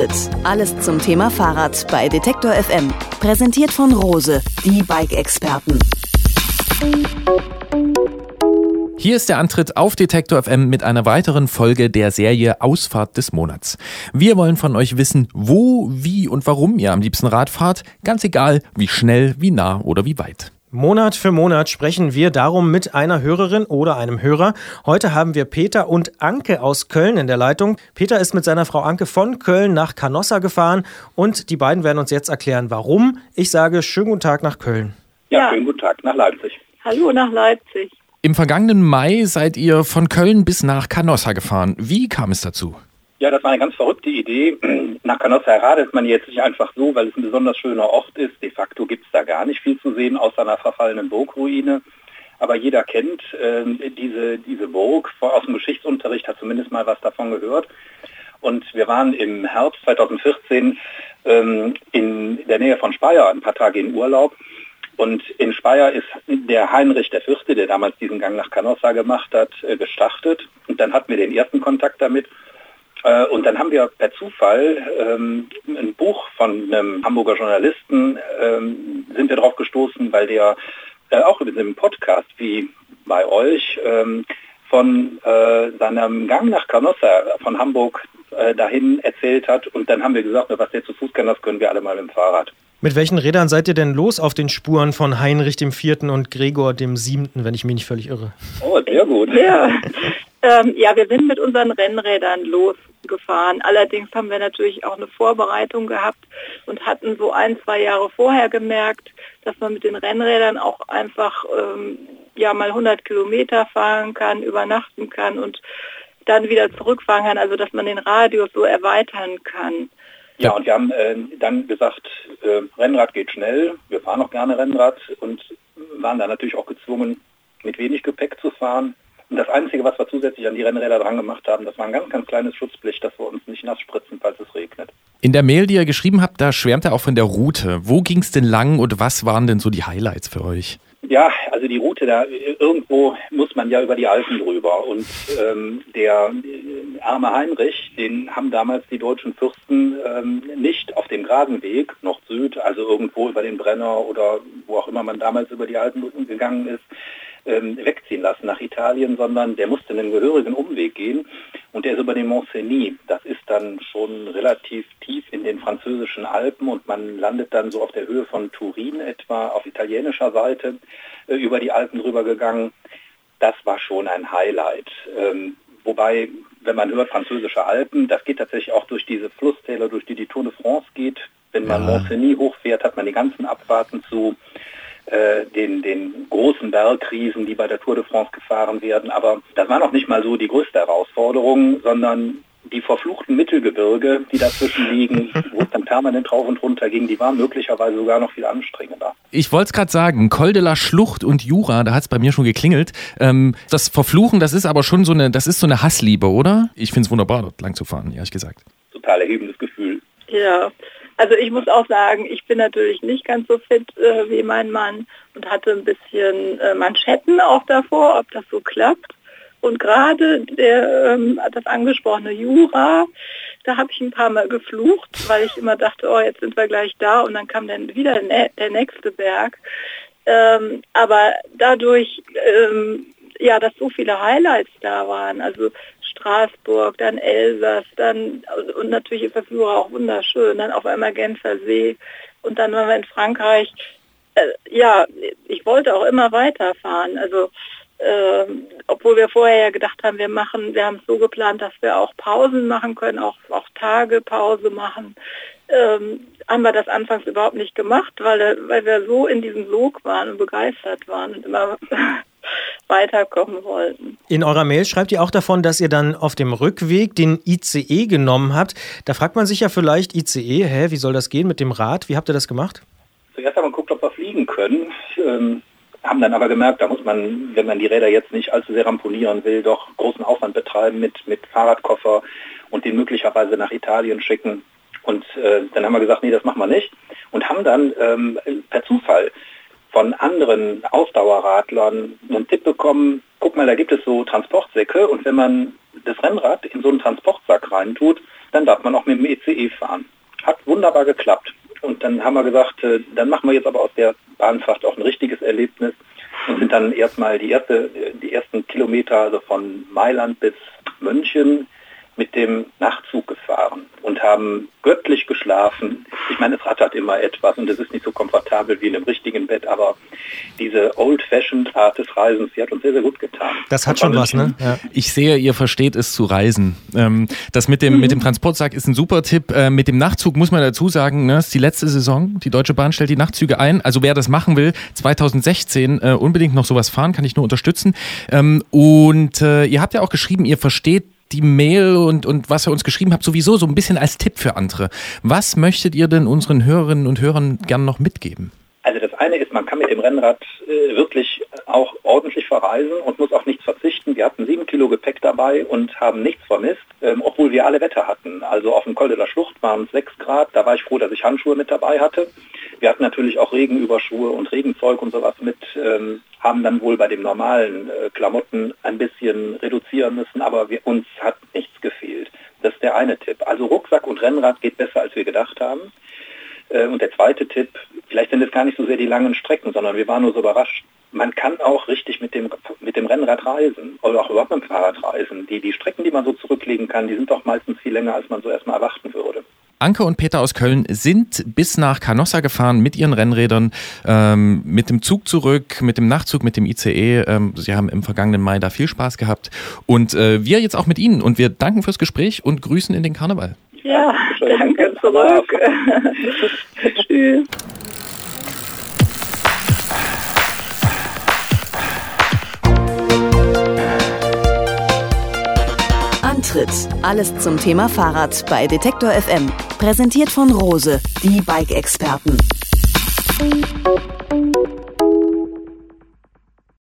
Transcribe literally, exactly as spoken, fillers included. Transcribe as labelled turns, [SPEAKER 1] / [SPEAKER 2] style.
[SPEAKER 1] Antritt. Alles zum Thema Fahrrad bei Detektor F M. Präsentiert von Rose, die Bike-Experten.
[SPEAKER 2] Hier ist der Antritt auf Detektor F M mit einer weiteren Folge der Serie Ausfahrt des Monats. Wir wollen von euch wissen, wo, wie und warum ihr am liebsten Rad fahrt. Ganz egal, wie schnell, wie nah oder wie weit.
[SPEAKER 3] Monat für Monat sprechen wir darum mit einer Hörerin oder einem Hörer. Heute haben wir Peter und Anke aus Köln in der Leitung. Peter ist mit seiner Frau Anke von Köln nach Canossa gefahren und die beiden werden uns jetzt erklären, warum. Ich sage schönen guten Tag nach Köln.
[SPEAKER 4] Ja, ja. Schönen guten Tag nach Leipzig.
[SPEAKER 5] Hallo nach Leipzig.
[SPEAKER 2] Im vergangenen Mai seid ihr von Köln bis nach Canossa gefahren. Wie kam es dazu?
[SPEAKER 4] Ja, das war eine ganz verrückte Idee. Nach Canossa radelt man jetzt nicht einfach so, weil es ein besonders schöner Ort ist. De facto gibt es da gar nicht viel zu sehen, außer einer verfallenen Burgruine. Aber jeder kennt äh, diese, diese Burg aus dem Geschichtsunterricht, hat zumindest mal was davon gehört. Und wir waren im Herbst zweitausendvierzehn ähm, in der Nähe von Speyer ein paar Tage in Urlaub. Und in Speyer ist der Heinrich der Vierte, der damals diesen Gang nach Canossa gemacht hat, äh, gestartet. Und dann hatten wir den ersten Kontakt damit. Und dann haben wir per Zufall ähm, ein Buch von einem Hamburger Journalisten, ähm, sind wir drauf gestoßen, weil der äh, auch in einem Podcast wie bei euch ähm, von äh, seinem Gang nach Canossa von Hamburg äh, dahin erzählt hat. Und dann haben wir gesagt, was der zu Fuß kann, das können wir alle mal mit dem Fahrrad.
[SPEAKER 3] Mit welchen Rädern seid ihr denn los auf den Spuren von Heinrich dem Vierten und Gregor dem Siebten, wenn ich mich nicht völlig irre?
[SPEAKER 4] Oh, sehr gut.
[SPEAKER 5] Ja. Ähm, ja, wir sind mit unseren Rennrädern losgefahren. Allerdings haben wir natürlich auch eine Vorbereitung gehabt und hatten so ein, zwei Jahre vorher gemerkt, dass man mit den Rennrädern auch einfach ähm, ja mal hundert Kilometer fahren kann, übernachten kann und dann wieder zurückfahren kann, also dass man den Radius so erweitern kann.
[SPEAKER 4] Ja, und wir haben äh, dann gesagt, äh, Rennrad geht schnell, wir fahren auch gerne Rennrad und waren dann natürlich auch gezwungen, mit wenig Gepäck zu fahren. Und das Einzige, was wir zusätzlich an die Rennräder dran gemacht haben, das war ein ganz, ganz kleines Schutzblech, dass wir uns nicht nass spritzen, falls es regnet.
[SPEAKER 2] In der Mail, die ihr geschrieben habt, da schwärmt er auch von der Route. Wo ging es denn lang und was waren denn so die Highlights für euch?
[SPEAKER 4] Ja, also die Route, da irgendwo muss man ja über die Alpen drüber. Und ähm, der äh, arme Heinrich, den haben damals die deutschen Fürsten ähm, nicht auf dem geraden Weg, Nord-Süd, also irgendwo über den Brenner oder wo auch immer man damals über die Alpen gegangen ist, ähm, wegziehen lassen nach Italien, sondern der musste einen gehörigen Umweg gehen. Und der ist über den Mont Cenis. Das ist dann schon relativ tief in den französischen Alpen und man landet dann so auf der Höhe von Turin etwa auf italienischer Seite äh, über die Alpen drüber gegangen. Das war schon ein Highlight. Ähm, wobei, wenn man hört französische Alpen, das geht tatsächlich auch durch diese Flusstäler, durch die die Tour de France geht. Wenn man ja. Mont Cenis hochfährt, hat man die ganzen Abfahrten zu äh, den, den großen Bergriesen, die bei der Tour de France gefahren werden. Aber das war noch nicht mal so die größte Herausforderung, sondern die verfluchten Mittelgebirge, die dazwischen liegen, wo es dann permanent rauf und runter ging, die waren möglicherweise sogar noch viel anstrengender.
[SPEAKER 2] Ich wollte es gerade sagen, Col de la Schlucht und Jura, da hat es bei mir schon geklingelt. Ähm, das Verfluchen, das ist aber schon so eine, das ist so eine Hassliebe, oder? Ich finde es wunderbar, dort lang zu fahren, ehrlich gesagt.
[SPEAKER 4] Total erhebendes Gefühl.
[SPEAKER 5] Ja, also ich muss auch sagen, ich bin natürlich nicht ganz so fit äh, wie mein Mann und hatte ein bisschen äh, Manschetten auch davor, ob das so klappt. Und gerade der, ähm, das angesprochene Jura, da habe ich ein paar Mal geflucht, weil ich immer dachte, oh, jetzt sind wir gleich da und dann kam dann wieder der, der nächste Berg. Ähm, aber dadurch, ähm, ja, dass so viele Highlights da waren, also Straßburg, dann Elsass, dann und natürlich ist das Jura auch wunderschön, dann auf einmal Genfer See und dann waren wir in Frankreich. Äh, ja, ich wollte auch immer weiterfahren, also Ähm, obwohl wir vorher ja gedacht haben, wir machen, wir haben es so geplant, dass wir auch Pausen machen können, auch, auch Tage Pause machen, ähm, haben wir das anfangs überhaupt nicht gemacht, weil, weil wir so in diesem Sog waren und begeistert waren und immer weiterkommen wollten.
[SPEAKER 3] In eurer Mail schreibt ihr auch davon, dass ihr dann auf dem Rückweg den I C E genommen habt. Da fragt man sich ja vielleicht, I C E, hä, wie soll das gehen mit dem Rad? Wie habt ihr das gemacht?
[SPEAKER 4] Zuerst haben wir geguckt, ob wir fliegen können. Ähm haben dann aber gemerkt, da muss man, wenn man die Räder jetzt nicht allzu sehr ramponieren will, doch großen Aufwand betreiben mit, mit Fahrradkoffer und den möglicherweise nach Italien schicken. Und äh, dann haben wir gesagt, nee, das machen wir nicht. Und haben dann ähm, per Zufall von anderen Ausdauerradlern einen Tipp bekommen, guck mal, da gibt es so Transportsäcke und wenn man das Rennrad in so einen Transportsack reintut, dann darf man auch mit dem E C E fahren. Hat wunderbar geklappt. Und dann haben wir gesagt, äh, dann machen wir jetzt aber aus der Bahnfahrt auch ein richtiges Erlebnis und sind dann erstmal die erste, die ersten Kilometer, also von Mailand bis München, mit dem Nachtzug gefahren und haben göttlich geschlafen. Ich meine, es rattert immer etwas und es ist nicht so komfortabel wie in einem richtigen Bett, aber diese old-fashioned Art des Reisens, die hat uns sehr, sehr gut getan.
[SPEAKER 3] Das hat schon was, ne? Ja.
[SPEAKER 2] Ich sehe, ihr versteht es zu reisen. Ähm, das mit dem, mhm. mit dem Transportsack ist ein super Tipp. Äh, mit dem Nachtzug muss man dazu sagen, ne, ist die letzte Saison. Die Deutsche Bahn stellt die Nachtzüge ein. Also wer das machen will, zwanzig sechzehn äh, unbedingt noch sowas fahren, kann ich nur unterstützen. Ähm, und äh, ihr habt ja auch geschrieben, ihr versteht die Mail und, und was ihr uns geschrieben habt, sowieso so ein bisschen als Tipp für andere. Was möchtet ihr denn unseren Hörerinnen und Hörern gern noch mitgeben?
[SPEAKER 4] Also das eine ist, man kann mit dem Rennrad äh, wirklich auch ordentlich verreisen und muss auf nichts verzichten. Wir hatten sieben Kilo Gepäck dabei und haben nichts vermisst, ähm, obwohl wir alle Wetter hatten. Also auf dem Col de la Schlucht waren es sechs Grad, da war ich froh, dass ich Handschuhe mit dabei hatte. Wir hatten natürlich auch Regenüberschuhe und Regenzeug und sowas mit, ähm, haben dann wohl bei den normalen äh, Klamotten ein bisschen reduzieren müssen, aber wir, uns hat nichts gefehlt. Das ist der eine Tipp. Also Rucksack und Rennrad geht besser, als wir gedacht haben. Äh, und der zweite Tipp, vielleicht sind es gar nicht so sehr die langen Strecken, sondern wir waren nur so überrascht. Man kann auch richtig mit dem, mit dem Rennrad reisen oder auch überhaupt mit dem Fahrrad reisen. Die, die Strecken, die man so zurücklegen kann, die sind doch meistens viel länger, als man so erstmal erwarten würde.
[SPEAKER 2] Anke und Peter aus Köln sind bis nach Canossa gefahren mit ihren Rennrädern, ähm, mit dem Zug zurück, mit dem Nachtzug, mit dem I C E. Ähm, sie haben im vergangenen Mai da viel Spaß gehabt. Und äh, wir jetzt auch mit Ihnen. Und wir danken fürs Gespräch und grüßen in den Karneval.
[SPEAKER 5] Ja, danke zurück. Tschüss.
[SPEAKER 1] Antritt. Alles zum Thema Fahrrad bei Detektor F M. Präsentiert von Rose, die Bike-Experten.